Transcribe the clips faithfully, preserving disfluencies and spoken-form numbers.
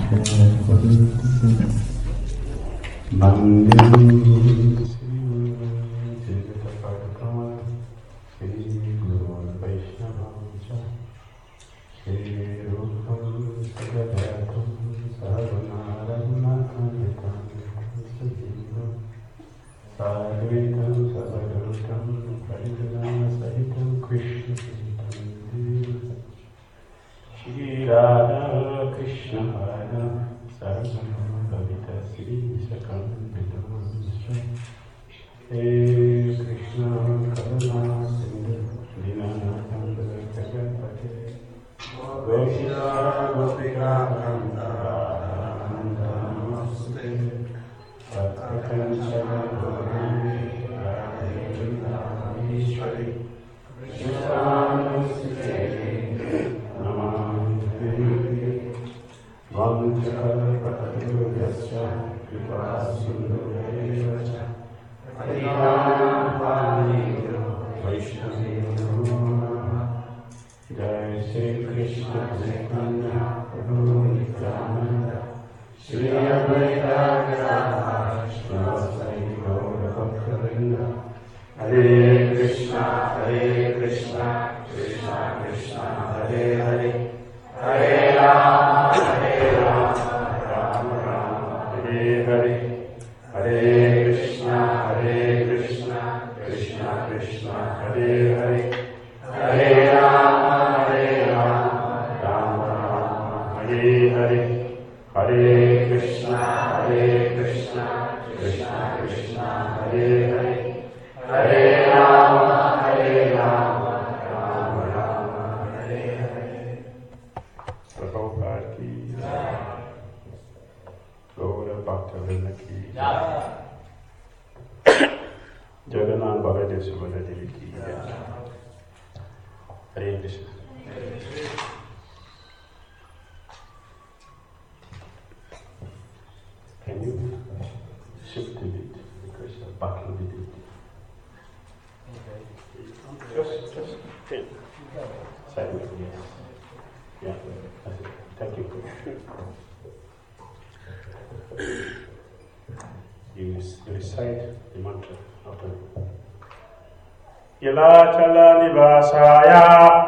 Nilachala Nivasaya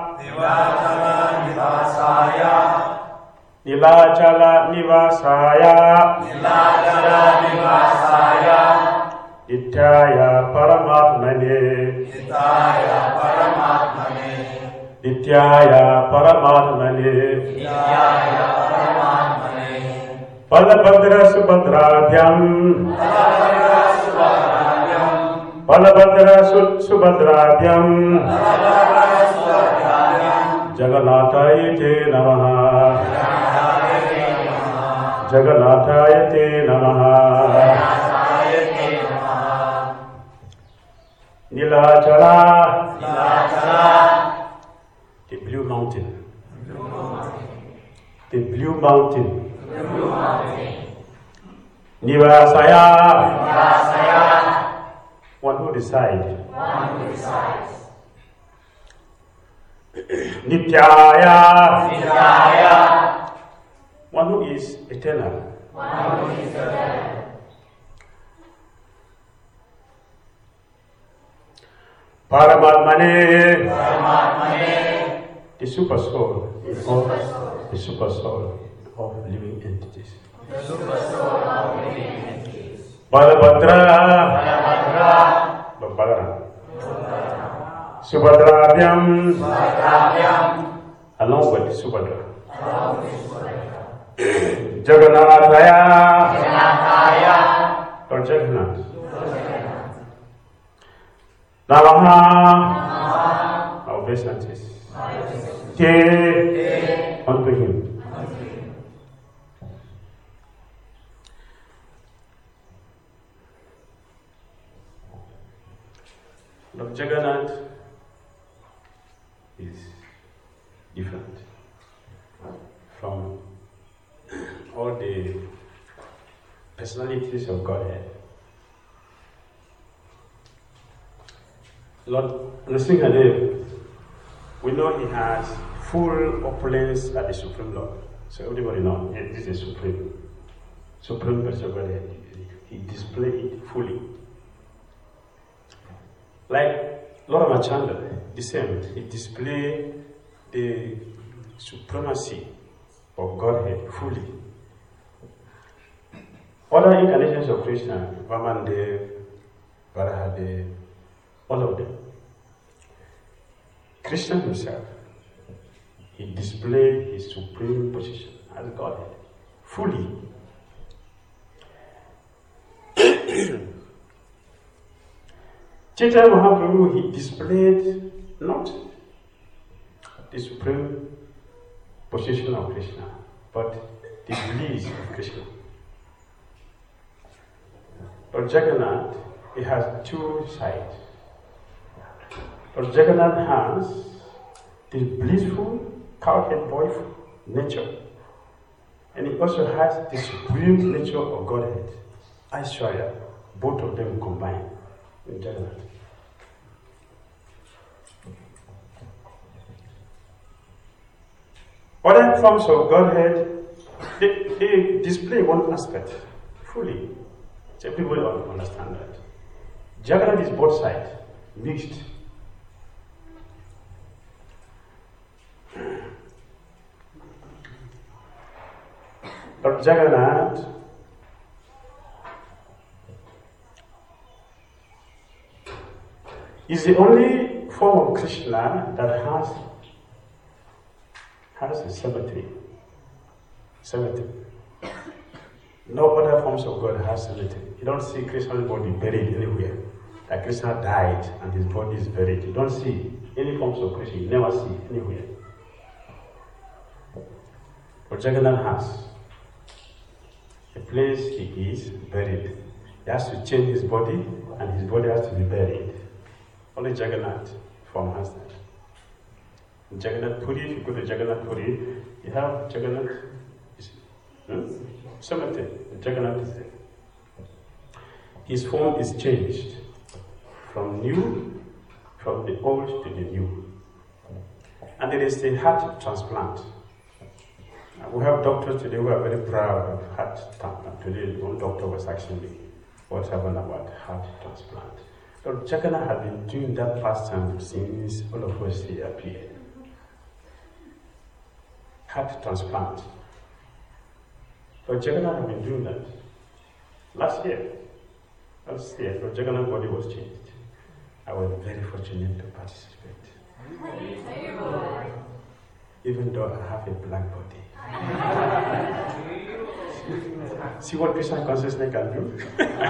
Nilachala Nivasaya Nilachala Nivasaya Nilachala Nivasaya Nityaya Paramatmane Nityaya Paramatmane Nityaya Paramatmane Nityaya Paramatmane Balabhadra Subhadrabhyam Balabhadra Subhadrabhyam Balabhadra Subhadrabhyam Balabhadra Subhadrabhyam Jagannathaye te namaha Jagannathaye te namaha Nilachala Nilachala the blue mountain the blue mountain Nivasaya Nivasaya one who decides one who decides Nityaya Nityaya one who is eternal one who is eternal Paramatmane Paramatmane the super soul of the super soul of living entities the super soul of living entities Balabhadra Balabhadra Balaram Subhadrabhyam Subhadrabhyam along with Subhadra along with Subhadra Jagannathaya Jagannataya or Jagannath Namaha our obeisances Te unto him Lord Jagannath is different from all the personalities of Godhead. Lord Nrsimhadev, we know he has full opulence at the Supreme Lord. So everybody knows this is supreme. Supreme personality. He displayed it fully. Like Lord Ramachandra, the same. He displayed the supremacy of Godhead fully. Other incarnations of Krishna, Vamandev, Varahadev, all of them. Krishna himself, he displayed his supreme position as Godhead fully. Chaitanya Mahaprabhu, he displayed not the supreme position of Krishna, but the bliss of Krishna. Lord Jagannath, he has two sides. Lord Jagannath has the blissful, cowhead boyful nature, and he also has the supreme nature of Godhead, Aishwarya, both of them combined in Jagannath. Other forms of Godhead, they, they display one aspect fully. So people don't understand that. Jagannath is both sides, mixed. But Jagannath is the only form of Krishna that has has a cemetery. Cemetery. No other forms of God has cemetery. You don't see Krishna's body buried anywhere. Like Krishna died and his body is buried. You don't see any forms of Krishna. You never see anywhere. But Jagannath has a place he is buried. He has to change his body and his body has to be buried. Only Jagannath form has that. In Jagannath Puri, if you go to Jagannath Puri, you have Jagannath hmm? cemetery. Jagannath is there. His form is changed from new, from the old to the new. And there is the heart transplant. We have doctors today who are very proud of heart transplant. Today, one doctor was asking me what happened about heart transplant. So Jagannath has been doing that pastime since all of us here appeared. Heart transplant. So Jagannath has been doing that. Last year, last year, so Jagannath's body was changed. I was very fortunate to participate. Even though I have a black body. See what Krishna consciousness can do?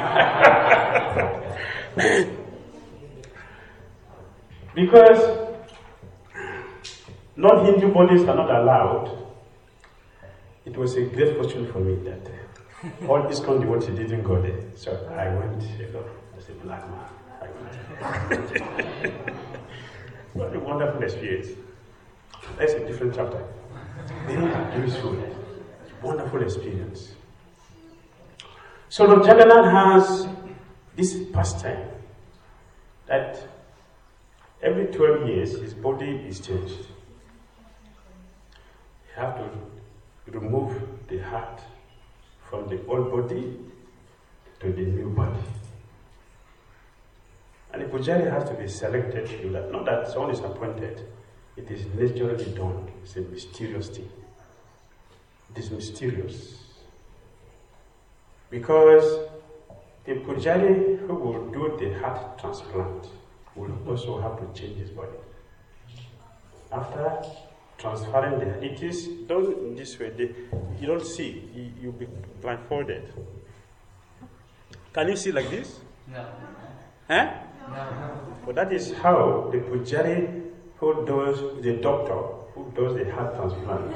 Because non-Hindu bodies are not allowed, it was a great fortune for me that uh, all these devotees didn't go there. So I went, you know, as a black man. I went. What a wonderful experience. That's a different chapter. Very useful, wonderful experience. So Lord Jagannath has this pastime that every twelve years his body is changed. You have to remove the heart from the old body to the new body. And the pujari has to be selected to do that. Not that someone is appointed. It is naturally done. It's a mysterious thing. It is mysterious. Because the pujari who will do the heart transplant will also have to change his body. After transferring the, it is done in this way. They, you don't see, you, you'll be blindfolded. Can you see like this? No. Huh? No. But that is how the pujari who does, the doctor who does the heart transplant.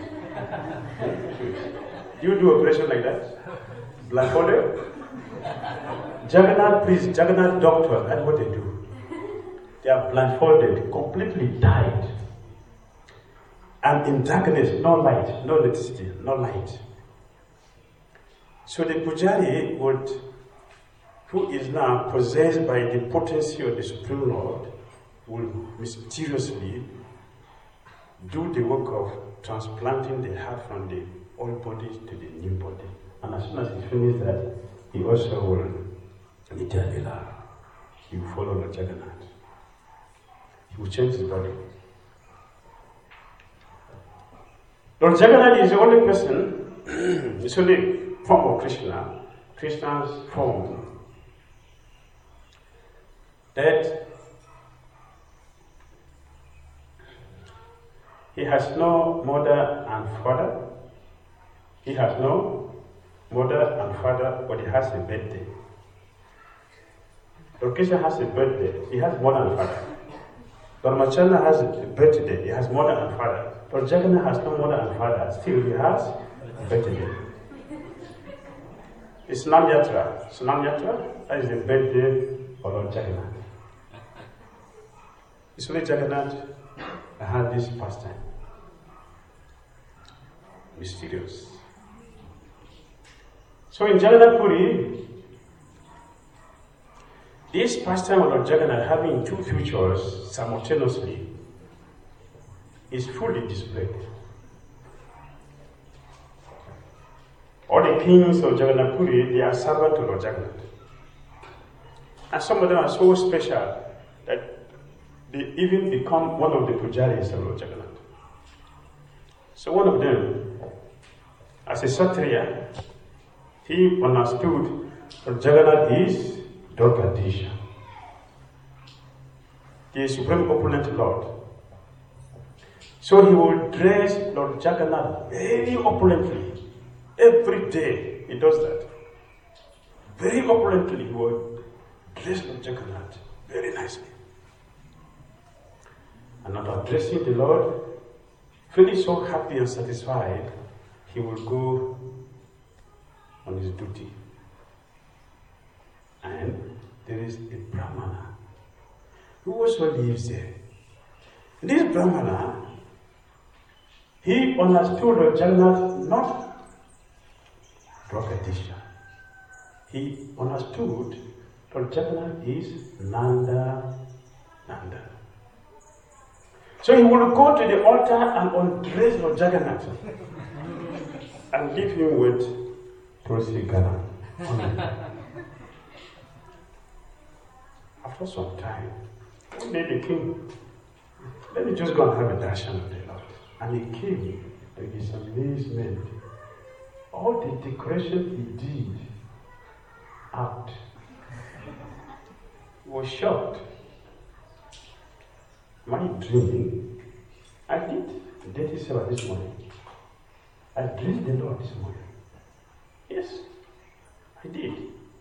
Do you do operation like that? Blindfolded? Jagannath priest, Jagannath doctor, that's what they do. They are blindfolded, completely died. And in darkness, no light, no electricity, no light. So the pujari would, who is now possessed by the potency of the Supreme Lord, will mysteriously do the work of transplanting the heart from the old body to the new body. And as soon as he finishes that, he also will meet Abila. He will follow Lord Jagannath. He will change his body. Lord Jagannath is the only person, it's only form of Krishna, Krishna's form, that he has no mother and father. He has no mother and father, but he has a birthday. Lord Krishna has a birthday. He has mother and father. Lord Machana has a birthday. He has mother and father. Lord Jagannath has no mother and father. Still, he has a birthday. It's Namyatra. So Namyatra, that is the birthday of Lord Jagannath. It's only Jagannath that had this pastime. Mysterious. So in Jagannath Puri, this pastime of Lord Jagannath having two futures simultaneously is fully displayed. All the kings of Jagannath Puri, they are servant to Lord Jagannath. And some of them are so special that they even become one of the pujaris of Lord Jagannath. So one of them, as a Kshatriya, he understood that Jagannath is Dwarkadisha, the supreme opulent Lord. So he will dress Lord Jagannath very opulently. Every day he does that. Very opulently he will dress Lord Jagannath very nicely. And after addressing the Lord, feeling so happy and satisfied, he will go on his duty. And there is a Brahmana who also lives there. This Brahmana, he understood Lord Jagannath not Dwarkadisha. He understood Lord Jagannath is Nanda Nanda. So he will go to the altar and undress Lord Jagannath and leave him with Tulsi Gana. After some time, one day the king, let me just go and have a darshan of the Lord. And he came to his amazement. All the decoration he did out. He was shocked. Am I dreaming? I did dirty seven this morning. I dressed the Lord this morning. Yes, I did.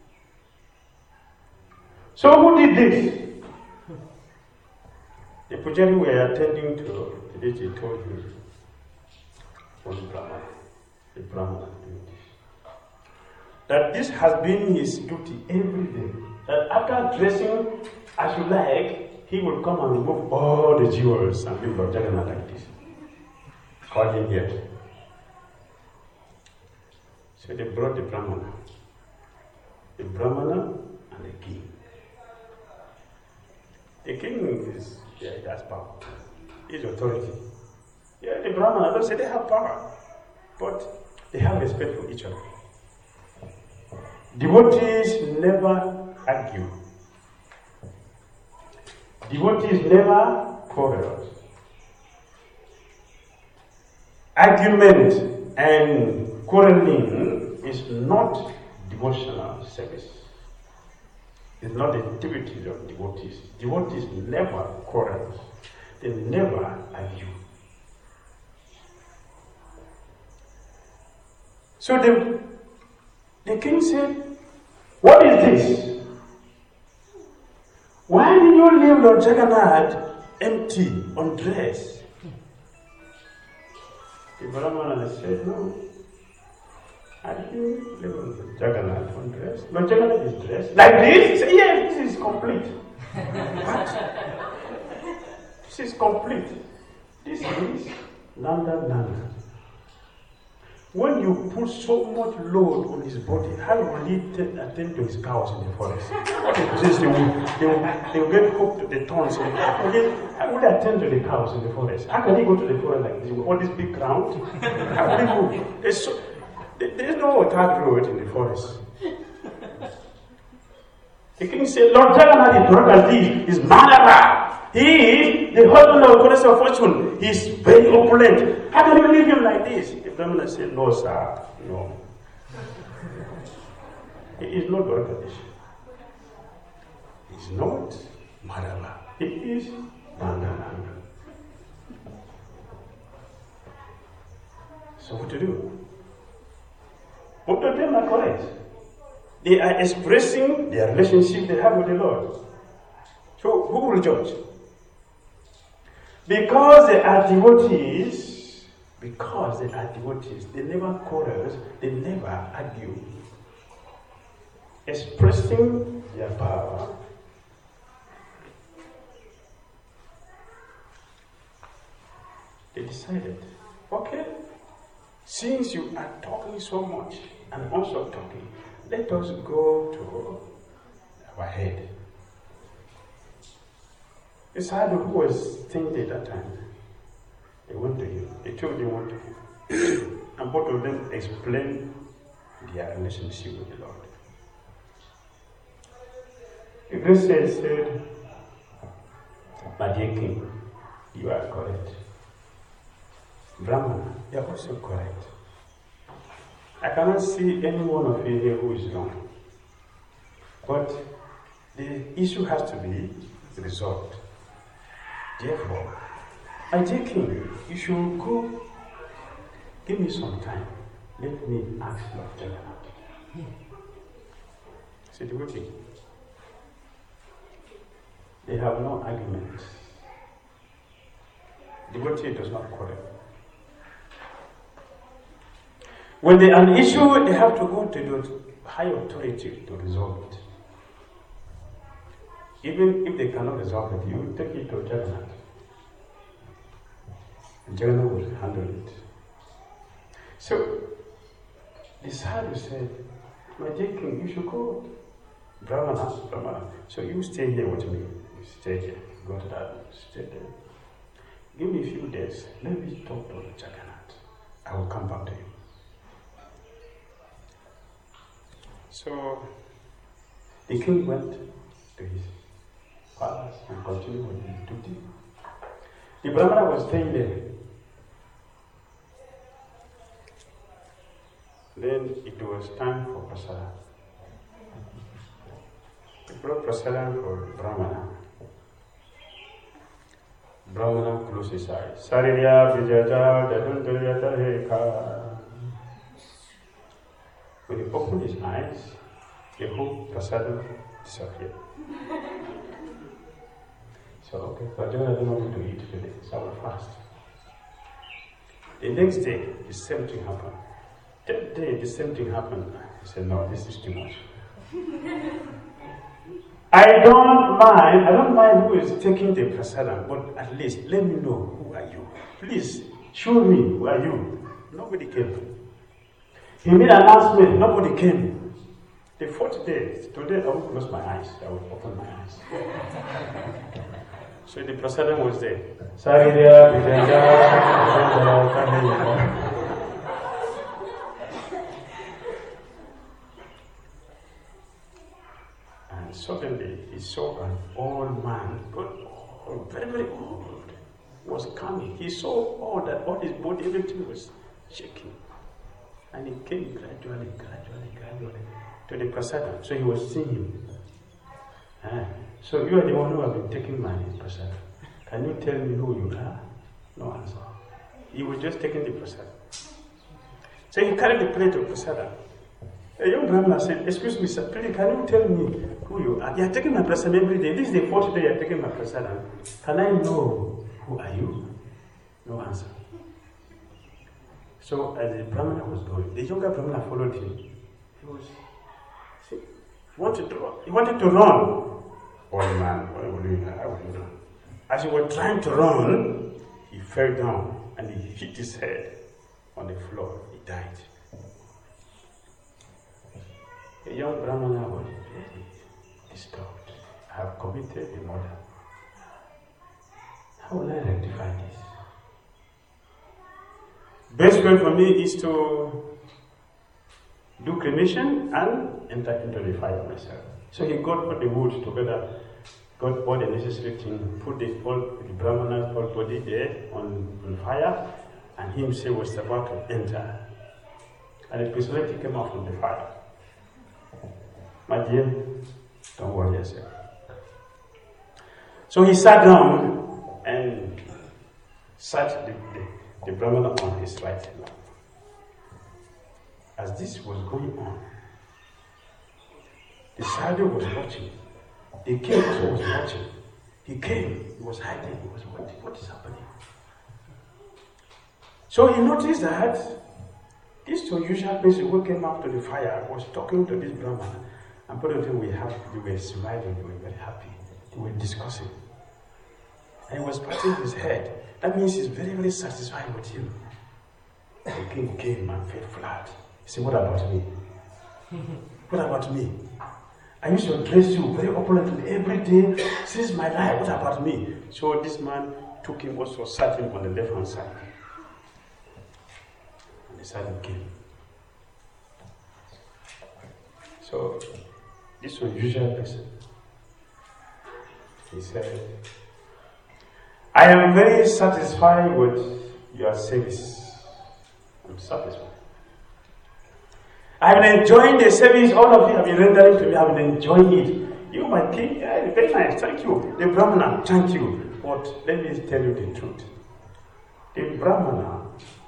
So who did this? The pujari we are attending to, the deity told him, was Brahmana. The Brahmana doing this. That this has been his duty every day. That after dressing as you like, he will come and remove all the jewels and leave Lord Jagannath like this. Call him here. So they brought the Brahmana. The Brahmana and the king. The king is, yeah, he has power. He's authority. Yeah, the Brahmana, don't say they have power. But they have respect for each other. Devotees never argue. Devotees never quarrel. Argument and quarreling is not devotional service. It's not the activity of devotees. Devotees never quarrel. They never argue. So the, the king said, "What is this? Why did you leave Lord Jagannath empty, undressed?" The Brahmana said, "No, I didn't leave Lord Jagannath undressed. Lord Jagannath is dressed like this." He said, "Yes, this is complete." This is complete. This is Nanda Nanda. When you put so much load on his body, how will he t- attend to his cows in the forest? Since they will, they will, they will get hooked to the thorns. In the, how, will he, how will he attend to the cows in the forest? How can he go to the forest like this with all this big ground? How will he move? There's, so, there, there's no tarred road in the forest. The king said, Lord Jagannath is drunk as this, is Manara. He is the husband of goddess of fortune. He is very opulent. How can you leave him like this? The Brahmana said, no, sir, no. He is not Dwarkadish. He is not Madhava. He is Bangaranga. So what to do? Both of them are correct. They are expressing their relationship they have with the Lord. So who will judge? Because they are devotees, because they are devotees, they never quarrel, they never argue. Expressing their power. They decided, okay, since you are talking so much and also talking, let us go to our head. The Sadhu who was staying at that time, they went to him. They told him what to him. And both of them explained their relationship with the Lord. The Grace said, my dear king, you are correct. Brahmana, you are also correct. I cannot see any one of you here who is wrong. But the issue has to be resolved. Therefore, my dear king, you should go. Give me some time. Let me ask Lord Jagannath. See the devotee. They have no arguments. The devotee does not quarrel. When they are an issue, they have to go to the high authority to resolve it. Even if they cannot resolve it, you take it to Jagannath. And Jagannath will handle it. So, the Sadhu said, my dear king, you should go. Brahmana, Brahmana. So you stay here with me. You stay here. Go to that. Stay there. Give me a few days. Let me talk to Jagannath. I will come back to you. So, the king went to his palace and continued with his duty. The Brahmana was staying there. Then it was time for Prasada. He brought Prasada for Brahmana. Brahmana closed his eyes. Sarirya Vijaja Jadunduryata Heka. When he opened his eyes, the whole Prasada disappeared. So, okay, but Jagannath didn't want to eat today, so I will fast. The next day, the same thing happened. That day, the same thing happened. He said, no, this is too much. I don't mind, I don't mind who is taking the prasadam, but at least let me know who are you. Please, show me who are you. Nobody came. He made an announcement, nobody came. The fourth day, today I will close my eyes, I will open my eyes. So the prasadam was there. Sarirya, and suddenly he saw an old man, old, very, very old, was coming. He saw all that, all his body, everything was shaking. And he came gradually, gradually, gradually to the prasadam. So he was seeing him. Ah, so you are the one who have been taking my prasadam. Can you tell me who you are? No answer. He was just taking the prasadam. So he carried the plate of prasadam. A young Brahmana said, excuse me, sir, please, can you tell me who you are? You are taking my prasadam every day. This is the fourth day you are taking my prasadam. Can I know who are you? No answer. So as the Brahmana was going, the younger Brahmana followed him. He was, see, he wanted to run. He wanted to run. Old man, what will you do? I will run. As he was trying to run, he fell down and he hit his head on the floor. He died. The young Brahmana was very disturbed. I have committed a murder. How will I rectify this? Best way for me is to do cremation and enter into the fire myself. So he got all the wood together, got all the necessary things, put the, all, the Brahmana's whole body there on, on fire, and he himself was about to enter. And the personality came out from the fire. My dear, don't worry yourself. So he sat down and sat the, the, the Brahmana on his right hand. As this was going on, the Sadhu was watching. The king also was watching. He came, he was hiding, he was watching. What is happening? So he noticed that this unusual person who came after the fire was talking to this Brahmana. And both of them were happy, they were smiling, they were very happy. They were discussing. And he was patting his head. That means he's very, very satisfied with you. The king came and fell flat. He said, what about me? What about me? I used to dress you very opulently every day since my life. What about me? So this man took him also, sat him on the left hand side. And the Sadhu came. So this unusual person, he said, I am very satisfied with your service. I'm satisfied. I have been enjoying the service all of you have been rendering to me. I have been enjoying it. You, my king, yeah, very nice, thank you. The Brahmana, thank you. But let me tell you the truth. The Brahmana,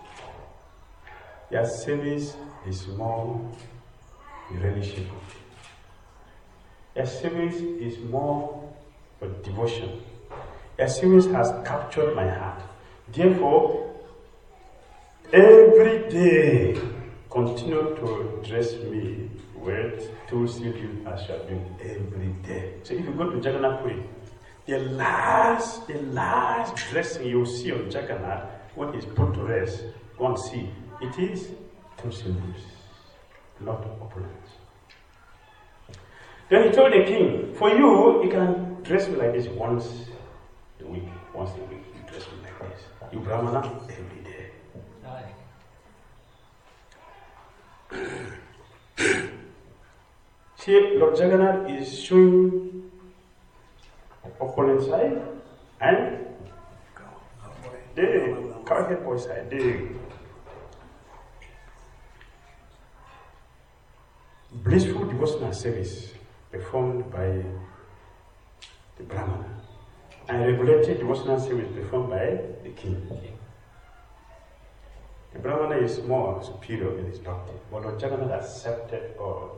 their service is more relishable. Their service is more for devotion. Their service has captured my heart. Therefore, every day, continue to dress me with tulsi leaf as you are doing every day. So if you go to Jagannath Puri, the last, the last dressing you see of Jagannath, when he's put to rest, go and see, it is tulsi leaves, not opulence. Then he told the king, for you, you can dress me like this once a week. Once a week, you dress me like this. You Brahmana, every day. See, Lord Jagannath is showing opulent side and the cowhead boy side. The blissful devotional service performed by the Brahmana and regulated devotional service performed by the king. The Brahmana is more superior in his bhakti, but Lord Jagannath accepted all.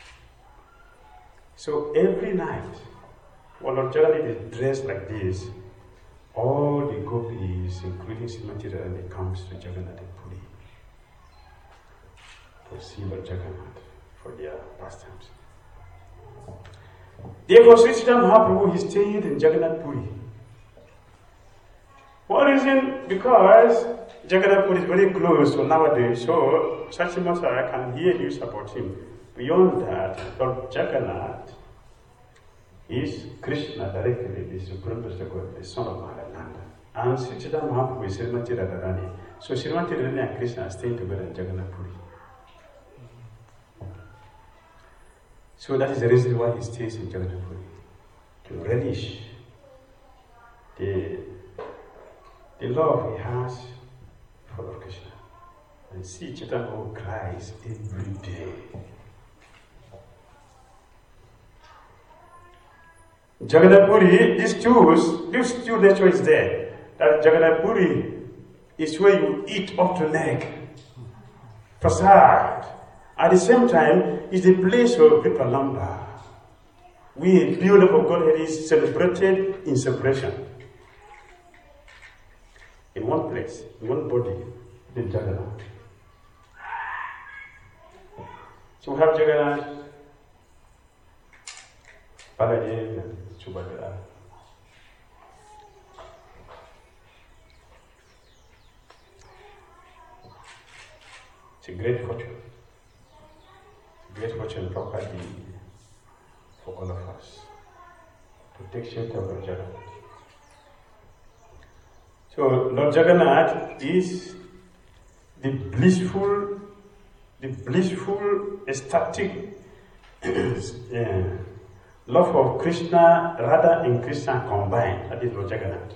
So every night, when Lord Jagannath is dressed like this, all the gopis, including Srimati Radharani, comes to Jagannath Puri to see Lord Jagannath for their pastimes. Therefore, Sri Chaitanya Mahaprabhu, he stayed in Jagannath Puri. What reason? Because Jagannath Puri is very close to nowadays, so Sachimasa can hear news about him. Beyond that, Lord Jagannath is Krishna directly, the Supreme Personality, the son of Mahalananda. And Sri Chaitanya Mahaprabhu is Srimati Radharani. So Srimati Radharani and Krishna are staying together in Jagannath Puri. So that is the reason why he stays in Jagannath Puri, to relish the, the love he has for Lord Krishna. And see Chaitanya Mahaprabhu cries every day. Jagannath Puri, these two, this two nature is there. That Jagannath Puri is where you eat up to neck. Prasad. At the same time, is the place of Vipalamba. We, the love of Godhead is celebrated in separation. In one place, in one body, the Jagannath. So we have Jagannath, Baladev, and Subhadra. It's a great fortune. great fortune and property for all of us to take shelter of Lord Jagannath. So Lord Jagannath is the blissful, the blissful, ecstatic uh, love of Krishna, Radha and Krishna combined. That is Lord Jagannath.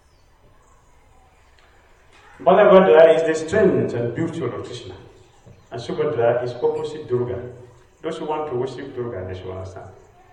Balabhadra is the strength and beauty of Krishna, and Subhadra is opposite Durga. Those who want to worship Durga, they should understand.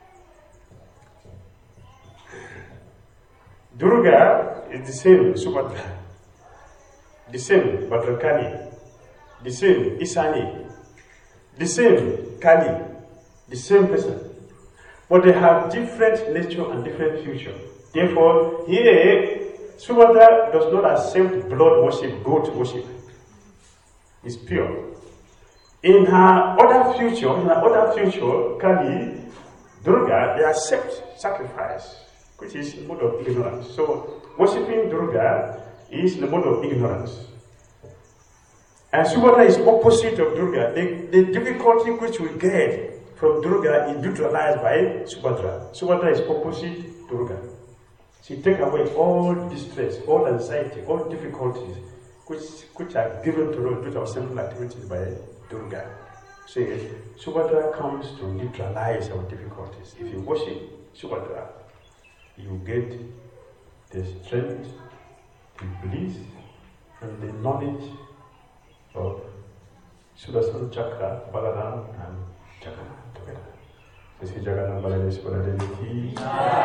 Durga is the same Subhadra, the same Bhadrakali, the same Isani, the same Kali, the same person. But they have different nature and different future. Therefore, here, Subhadra does not accept blood worship, goat worship. It's pure. In her other future, in her other future, Kali, Durga, they accept sacrifice, which is the mode of ignorance. So, worshipping Durga is the mode of ignorance. And Subhadra is opposite of Durga. The, the difficulty which we get from Durga is neutralized by Subhadra. Subhadra is opposite Durga. She takes away all distress, all anxiety, all difficulties which, which are given to us due to our sinful activities by Durga. So Subhadra comes to neutralize our difficulties. If you worship Subhadra, you get the strength, the bliss, and the knowledge of Sudarshan Chakra, Balaram, and Jagannath together. This is Jagannath Baladeshwara Devi.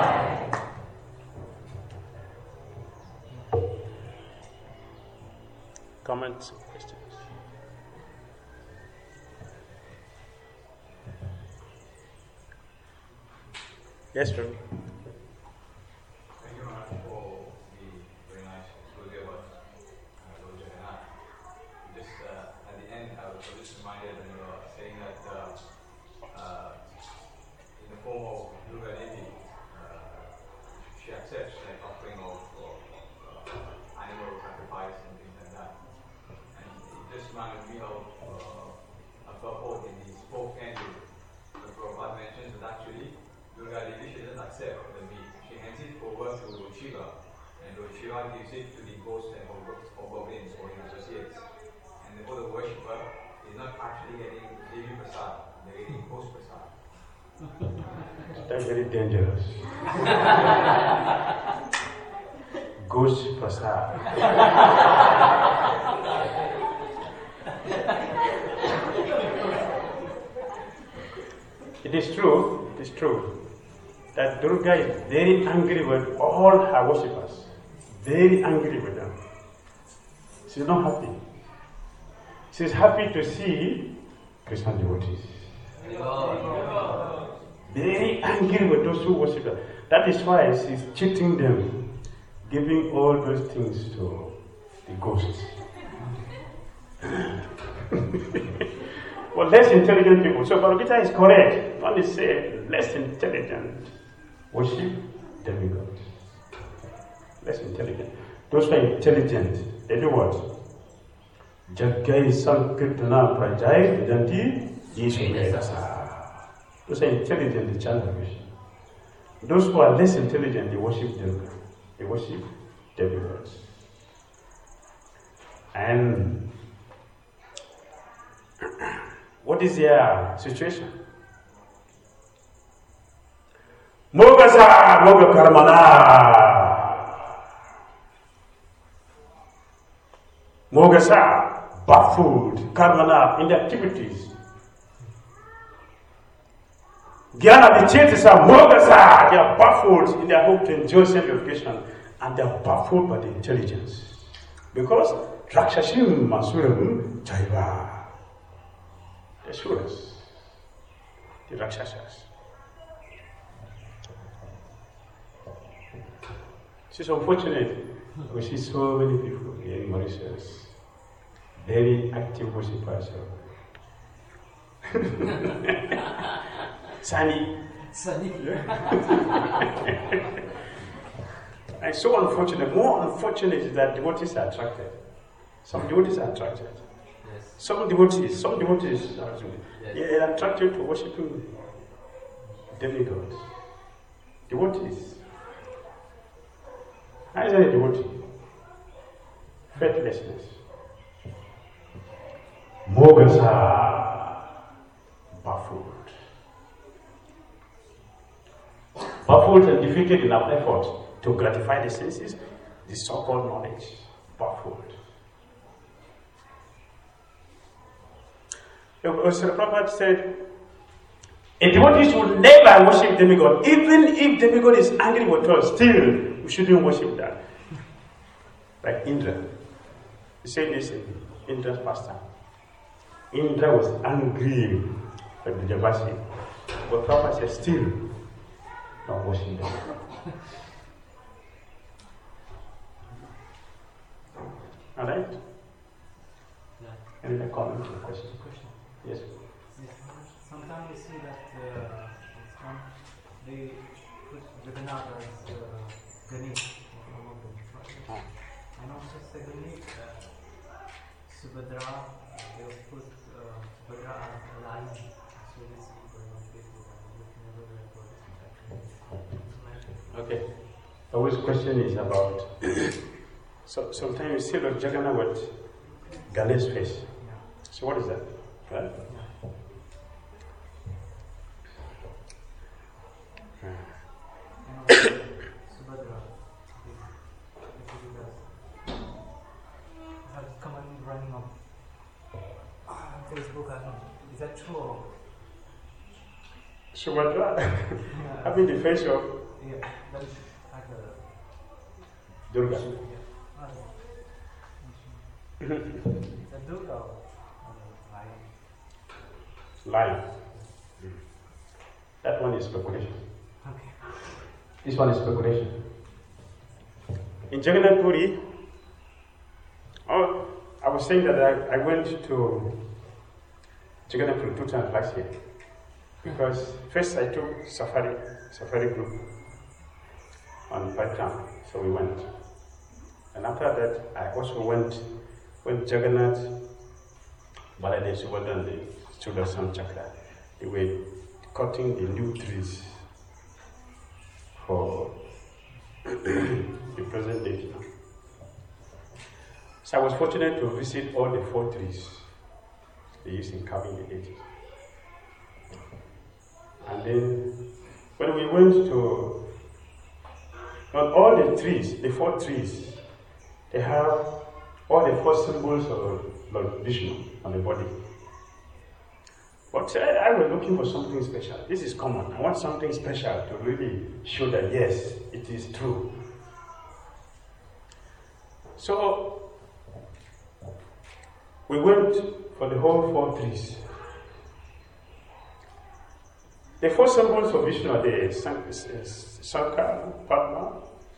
Comments, questions? Yes, Ravi. Thank you, Maharaj, for the very nice story about uh, Lord Jagannath. Just uh, at the end, I was just reminded when you were saying that uh, uh, in the form of Durga Devi, uh, she accepts like offering of, of uh, animal sacrifice and things like that. And it just reminded me of uh, a purport in the spoke ending. The Prabhupada mentions that actually Durga Devi, she doesn't accept the meat. She hands it over to Lord Shiva, and Lord Shiva gives it to the ghosts and goblins or his associates. And therefore the worshipper is not actually getting Devi Prasad, they're getting ghost Prasad. That's very dangerous. Ghost Prasad. It is true, it is true. That Durga is very angry with all her worshippers. Very angry with them. She's not happy. She's happy to see Krishna devotees. Very angry with those who worship her. That is why she's cheating them, giving all those things to the ghosts. Well, less intelligent people. So Bhagavad is correct. One is say less intelligent. Worship demigods. Less intelligent. Those who are intelligent, they do what? Jagai Sankirtana Prajai Vidanti Yeshu. Those are intelligent, they chant Krishna. Those who are less intelligent, they worship Durga. They worship demigods. And what is their situation? Mogasa Moga Karmana. Mogasa, baffled, Karmana, in the activities. Gyana Vichetisa, Mogasa, they are baffled in their hope to enjoy self-education, and they are baffled by the intelligence. Because Rakshashim Masuram Jaiva. The Suras, the Rakshasas. It's unfortunate we see so many people here in Mauritius, very active worshippers. Sunny. Sunny. And so unfortunate, more unfortunate is that devotees are attracted. Some devotees are attracted. Yes. Some devotees, some devotees are they are attracted to worshiping demigods. Devotees. How is that a devotee? Faithlessness. Mogas are baffled. Baffled and defeated in our effort to gratify the senses, the so-called knowledge. Baffled. Srila Prabhupada said, a devotee should never worship demigod. Even if demigod is angry with us, still we shouldn't worship that. Like Indra. He said this in Indra's pastime. Indra was angry with the Devasi. But Prabhupada said, still, don't worship them. Alright? Any comment or question? Yes. Sometimes we see that uh, some, they put Jagannath as uh, Ganesh or one of them. Right? And also secondly, uh, Subhadra, they will put uh, Subhadra as a lion. So we see going on Facebook and Okay. Always question is about. so sometimes you see Lord Jagannath with Ganesh face. Yeah. So what is that? Right? Subhadra, has come and running on Facebook. I don't know. Is that true? Or? Subhadra? Yeah. Having the face of Yeah, that is like a Durga. Yeah. The Durga or lion. Lion. That one is speculation. Okay. This one is speculation. In Jagannath Puri, oh, I was saying that I, I went to Jagannath Puri two times last year. Because first I took safari, safari group on Python, so we went. And after that, I also went, went Jagannath, Baladev Subhadra and the Sudarshan Chakra. They were cutting the new trees for the present day. You know. So I was fortunate to visit all the four trees they use in carving the edges. And then when we went to on all the trees, the four trees, they have all the four symbols of Lord Vishnu on the body. But I, I was looking for something special. This is common. I want something special to really show that yes, it is true. So we went for the whole four trees. The four symbols of Vishnu are the Shankha, Padma,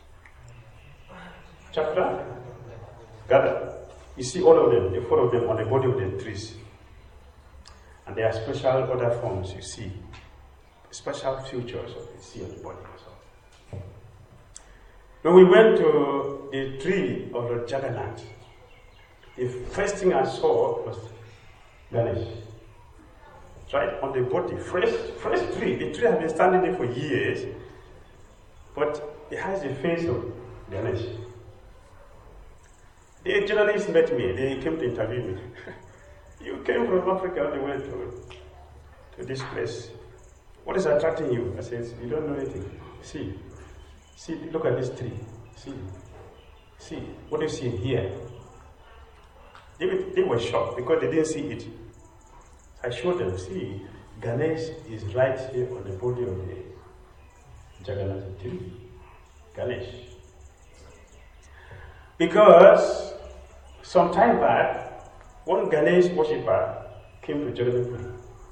Chakra, Gada. You see all of them, the four of them on the body of the trees. And there are special other forms you see. Special features of the see on the body also. When we went to the tree of Lord Jagannath, the first thing I saw was Ganesh. Right on the body, fresh, fresh tree. The tree has been standing there for years, but it has the face of Ganesh. The journalists met me. They came to interview me. You came from Africa all the way to, to this place. What is attracting you? I said, you don't know anything. See, see, look at this tree. See, see, what do you see here? They were, they were shocked because they didn't see it. I showed them, see, Ganesh is right here on the body of the Jagannath tree. Ganesh. Because some time back, one Ganesh worshipper came to Jagannath Puri.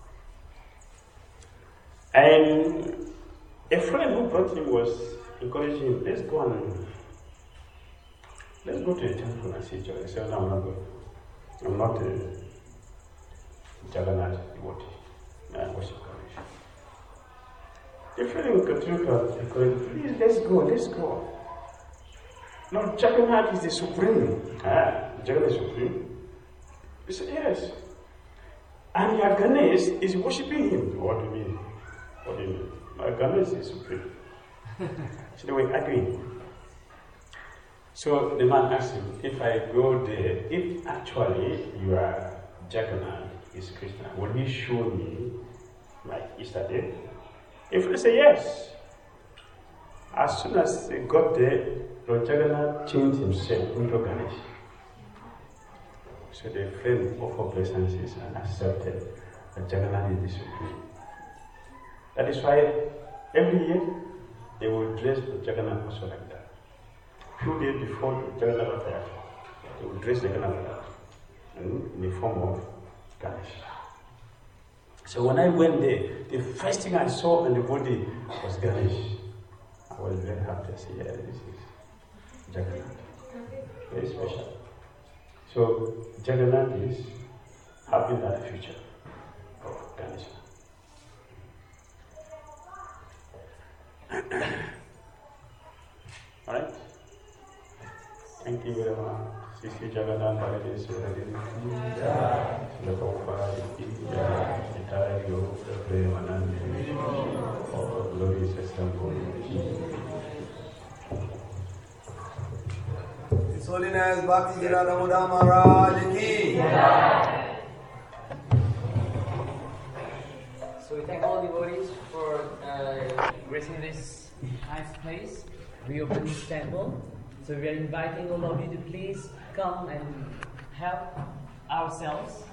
And a friend who brought him was encouraging him, let's go and let's go to the temple and see Jagannath. He said, no, I'm not going. I'm not a Jagannath devotee. I worship Ganesh. The friend continued to encourage him, please, let's go, let's go. No, Jagannath is the supreme. Ah, Jagannath is supreme. He said, yes. And your Ganesh is worshipping him. What do you mean? What do you mean? My Ganesh is supreme. So they were arguing. So the man asked him, if I go there, if actually your Jagannath is Krishna, will he show me my Easter day? If they say yes. As soon as they got there, Lord Jagannath changed himself into Ganesh. So the friend offered obeisances and accepted that Jagannath is the supreme. That is why every year they will dress the Jagannath also like that. Two days before the Jagannath affair, they will dress Jagannath like that, and in the form of Ganesh. So when I went there, the first thing I saw on the body was Ganesh. I was very happy to say, yeah, this is Jagannath. Very special. So Jagannath is having that future of Ganesh. Alright? Thank you very much. Sisi Jagannath Baladev Sivadini. The Prabhupada, the entire Yoga, the Premanand, all glorious example. His Holiness Bhakti Siddhanta Damodar Maharaj ki. So we thank all devotees for uh, gracing this nice place, reopen this temple. So we are inviting all of you to please come and help ourselves